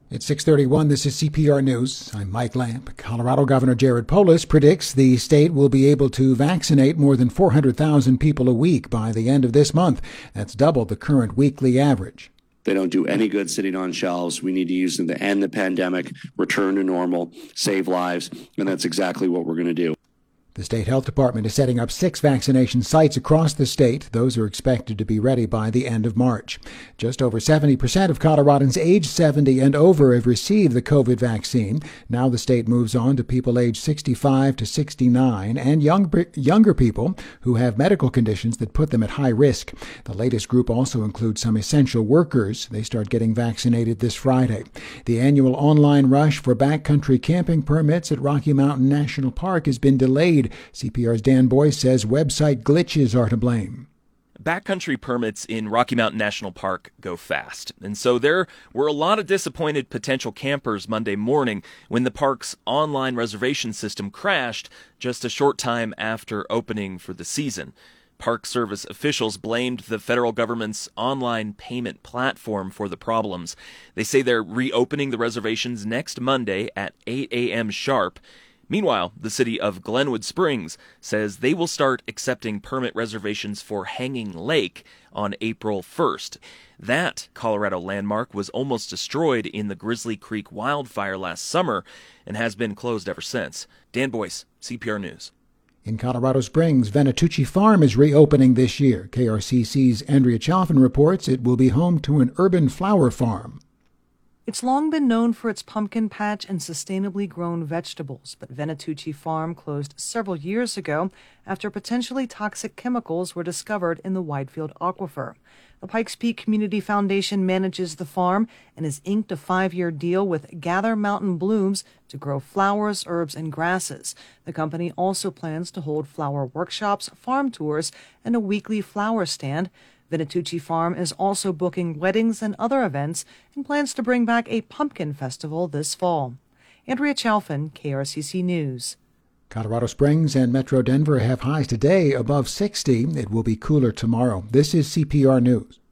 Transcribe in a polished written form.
It's 6:31. This is CPR News. I'm Mike Lamb. Colorado Governor Jared Polis predicts the state will be able to vaccinate more than 400,000 people a week by the end of this month. That's double the current weekly average. They don't do any good sitting on shelves. We need to use them to end the pandemic, return to normal, save lives, and that's exactly what we're going to do. The state health department is setting up 6 vaccination sites across the state. Those are expected to be ready by the end of March. Just over 70% of Coloradans age 70 and over have received the COVID vaccine. Now the state moves on to people aged 65 to 69 and younger people who have medical conditions that put them at high risk. The latest group also includes some essential workers. They start getting vaccinated this Friday. The annual online rush for backcountry camping permits at Rocky Mountain National Park has been delayed. CPR's Dan Boyce says website glitches are to blame. Backcountry permits in Rocky Mountain National Park go fast, and so there were a lot of disappointed potential campers Monday morning when the park's online reservation system crashed just a short time after opening for the season. Park Service officials blamed the federal government's online payment platform for the problems. They say they're reopening the reservations next Monday at 8 a.m. sharp. Meanwhile, the city of Glenwood Springs says they will start accepting permit reservations for Hanging Lake on April 1st. That Colorado landmark was almost destroyed in the Grizzly Creek wildfire last summer and has been closed ever since. Dan Boyce, CPR News. In Colorado Springs, Venatucci Farm is reopening this year. KRCC's Andrea Chalfin reports it will be home to an urban flower farm. It's long been known for its pumpkin patch and sustainably grown vegetables, but Venatucci Farm closed several years ago after potentially toxic chemicals were discovered in the Whitefield aquifer. The Pikes Peak Community Foundation manages the farm and has inked a 5-year deal with Gather Mountain Blooms to grow flowers, herbs, and grasses. The company also plans to hold flower workshops, farm tours, and a weekly flower stand. Venatucci Farm is also booking weddings and other events and plans to bring back a pumpkin festival this fall. Andrea Chalfin, KRCC News. Colorado Springs and Metro Denver have highs today above 60. It will be cooler tomorrow. This is CPR News.